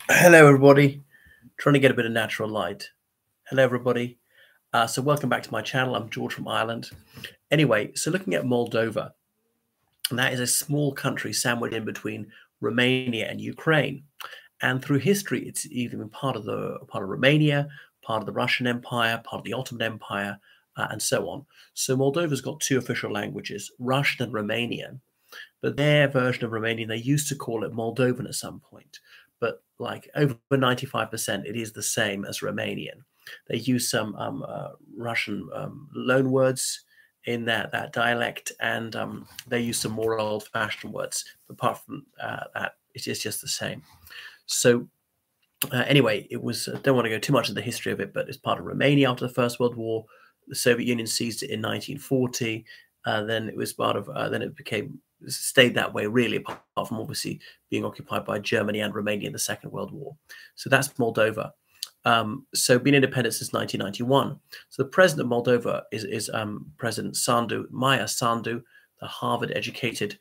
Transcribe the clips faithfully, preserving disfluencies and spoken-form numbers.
Hello, everybody. Trying to get a bit of natural light. Hello, everybody. Uh, so, welcome back to my channel. I'm George from Ireland. Anyway, so looking at Moldova, and that is a small country sandwiched in between Romania and Ukraine. And through history, it's either been part of the part of Romania, part of the Russian Empire, part of the Ottoman Empire, uh, and so on. So, Moldova's got two official languages, Russian and Romanian. But their version of Romanian, they used to call it Moldovan at some point. But like over ninety-five percent, it is the same as Romanian. They use some um, uh, Russian um, loan words in that, that dialect, and um, they use some more old-fashioned words. But apart from uh, that, it is just the same. So uh, anyway, it was, I don't want to go too much into the history of it, but it's part of Romania after the First World War. The Soviet Union seized it in nineteen forty. Uh, then it was part of, uh, then it became, stayed that way really, apart from obviously being occupied by Germany and Romania in the Second World War. So that's Moldova. Um, so been independent since nineteen ninety-one. So the president of Moldova is, is um, President Sandu, Maya Sandu, the Harvard-educated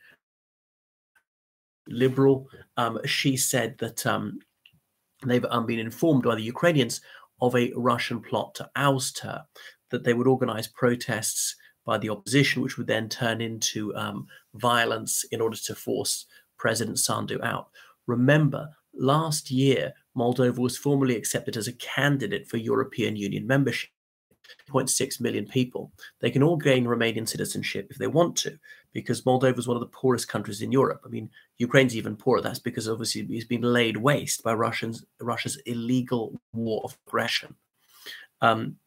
liberal. Um, she said that um, they've um, been informed by the Ukrainians of a Russian plot to oust her, that they would organize protests by the opposition, which would then turn into um, violence in order to force President Sandu out. Remember, last year, Moldova was formally accepted as a candidate for European Union membership. two point six million people. They can all gain Romanian citizenship if they want to, because Moldova is one of the poorest countries in Europe. I mean, Ukraine's even poorer. That's because obviously it's been laid waste by Russians, Russia's illegal war of aggression. Um,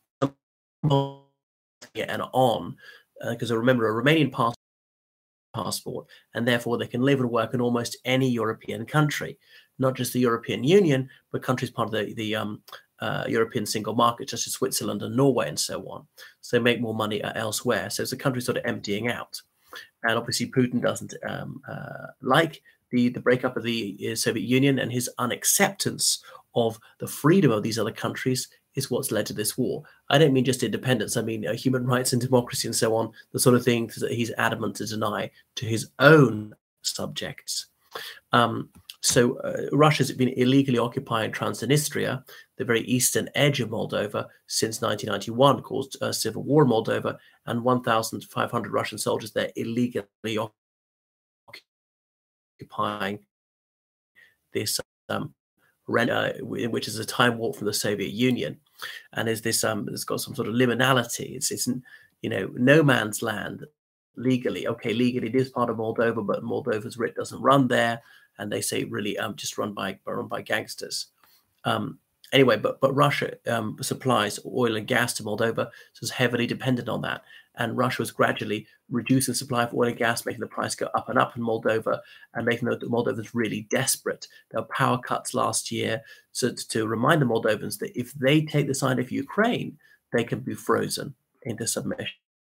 and on, because uh, remember, a Romanian passport, passport, and therefore they can live and work in almost any European country, not just the European Union, but countries part of the, the um, uh, European single market, such as Switzerland and Norway and so on. So they make more money uh, elsewhere. So it's a country sort of emptying out. And obviously Putin doesn't um, uh, like the, the breakup of the Soviet Union, and his unacceptance of the freedom of these other countries is what's led to this war. I don't mean just independence. I mean uh, human rights and democracy and so on, the sort of things that he's adamant to deny to his own subjects. Um, so uh, Russia's been illegally occupying Transnistria, the very eastern edge of Moldova, since nineteen ninety-one, caused a civil war in Moldova, and one thousand five hundred Russian soldiers there illegally occupying this um, uh, which is a time warp from the Soviet Union, and is this um, it's got some sort of liminality. It's it's you know no man's land legally. Okay, legally it is part of Moldova, but Moldova's writ doesn't run there, and they say really um, just run by run by gangsters. Um, anyway, but but Russia um, supplies oil and gas to Moldova, so it's heavily dependent on that. And Russia was gradually reducing the supply of oil and gas, making the price go up and up in Moldova, and making the Moldovans really desperate. There were power cuts last year to, to remind the Moldovans that if they take the side of Ukraine, they can be frozen into submission.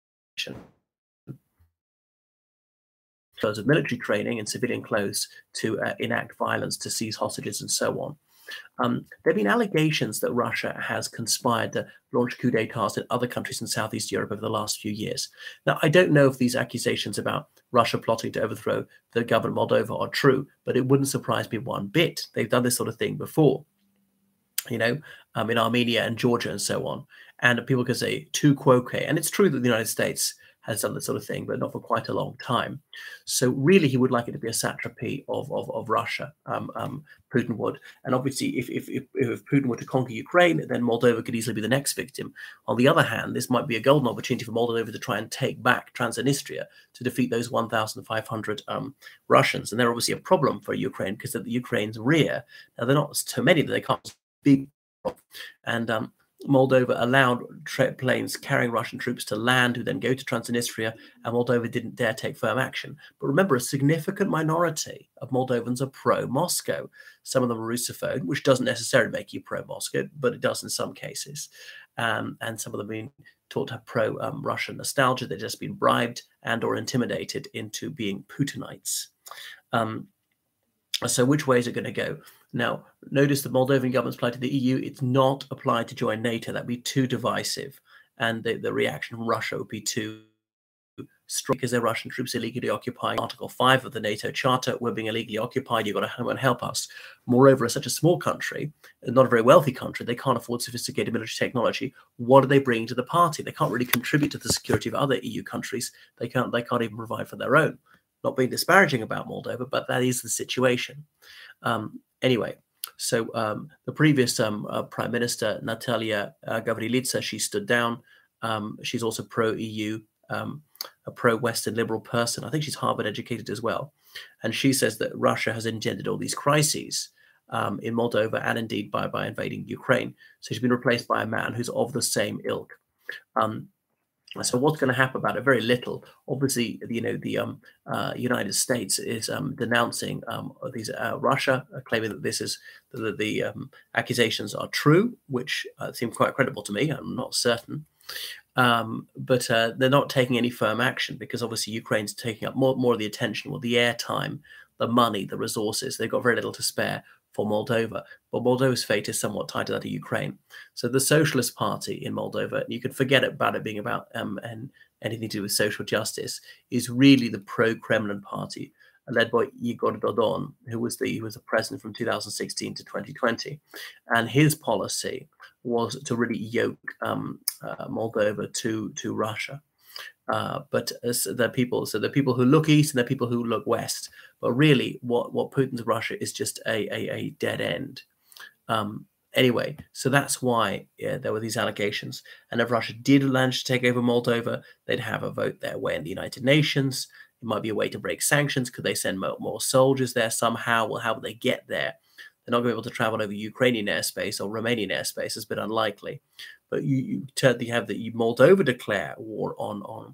Because of military training and civilian clothes to uh, enact violence, to seize hostages, and so on. Um, there have been allegations that Russia has conspired to launch coup d'etats in other countries in Southeast Europe over the last few years. Now, I don't know if these accusations about Russia plotting to overthrow the government of Moldova are true, but it wouldn't surprise me one bit. They've done this sort of thing before, you know, um, in Armenia and Georgia and so on. And people can say, tu quoque. And it's true that the United States has done this sort of thing, but not for quite a long time. So really, he would like it to be a satrapy of of, of Russia. Um, um, Putin would, and obviously, if, if if if Putin were to conquer Ukraine, then Moldova could easily be the next victim. On the other hand, this might be a golden opportunity for Moldova to try and take back Transnistria to defeat those one thousand five hundred um, Russians, and they're obviously a problem for Ukraine because at the Ukraine's rear. Now they're not so many that they can't be, and um, Moldova allowed planes carrying Russian troops to land, who then go to Transnistria, and Moldova didn't dare take firm action. But remember, a significant minority of Moldovans are pro-Moscow. Some of them are Russophone, which doesn't necessarily make you pro-Moscow, but it does in some cases. Um, and some of them being taught to have pro-Russian um, nostalgia. They've just been bribed and or intimidated into being Putinites. Um, So which way is it going to go? Now, notice the Moldovan government's applied to the E U. It's not applied to join NATO. That'd be too divisive. And the, the reaction from Russia would be too because they're Russian troops illegally occupying Article five of the NATO Charter. We're being illegally occupied. You've got to come and help us. Moreover, as such a small country, not a very wealthy country, they can't afford sophisticated military technology. What are they bringing to the party? They can't really contribute to the security of other E U countries. They can't, they can't even provide for their own. Not being disparaging about Moldova, but that is the situation. Um, anyway, so um, the previous um, uh, Prime Minister, Natalia uh, Gavrilica, she stood down. Um, she's also pro-E U, um, a pro-Western liberal person. I think she's Harvard educated as well. And she says that Russia has engendered all these crises um, in Moldova and indeed by, by invading Ukraine. So she's been replaced by a man who's of the same ilk. Um, So what's going to happen about it? Very little. Obviously, you know, the um, uh, United States is um, denouncing um, these uh, Russia, uh, claiming that this is that the um, accusations are true, which uh, seem quite credible to me. I'm not certain, um, but uh, they're not taking any firm action because obviously Ukraine's taking up more more of the attention, well, the airtime, the money, the resources. They've got very little to spare for Moldova, but Moldova's fate is somewhat tied to that of Ukraine. So the Socialist Party in Moldova, you can forget about it being about um, and anything to do with social justice, is really the pro-Kremlin party, led by Igor Dodon, who was the he was the president from two thousand sixteen to twenty twenty, and his policy was to really yoke um, uh, Moldova to to Russia. Uh, but as the people, so the people who look east and the people who look west. But really, what what Putin's Russia is just a a, a dead end. Um, anyway, so that's why yeah, there were these allegations. And if Russia did manage to take over Moldova, they'd have a vote their way in the United Nations. It might be a way to break sanctions. Could they send more, more soldiers there somehow? Well, how will they get there? They're not going to be able to travel over Ukrainian airspace or Romanian airspace. It's a bit unlikely. But you, you, you have the Moldova declare war on on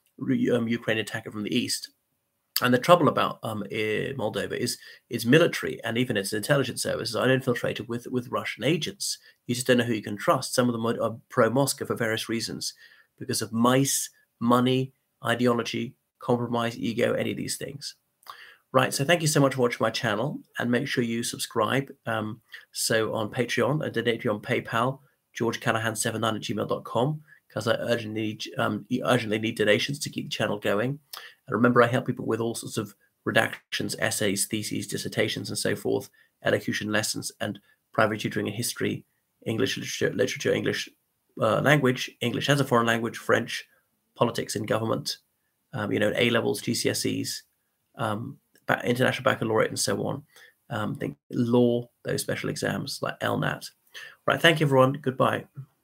um, Ukraine attacker from the east. And the trouble about um, Moldova is its military and even its intelligence services are infiltrated with, with Russian agents. You just don't know who you can trust. Some of them are, are pro-Moscow for various reasons, because of mice, money, ideology, compromise, ego, any of these things. Right, so thank you so much for watching my channel, and make sure you subscribe. Um, so on Patreon, and donate to you on PayPal, george callahan seven nine at gmail dot com, because I urgently need, um, urgently need donations to keep the channel going. And remember, I help people with all sorts of redactions, essays, theses, dissertations, and so forth, elocution lessons, and private tutoring in history, English literature, literature English uh, language, English as a foreign language, French, politics and government, um, you know, A-levels, G C S Es, um, international baccalaureate, and so on. Um, think law, those special exams like L NAT. Right, thank you, everyone. Goodbye.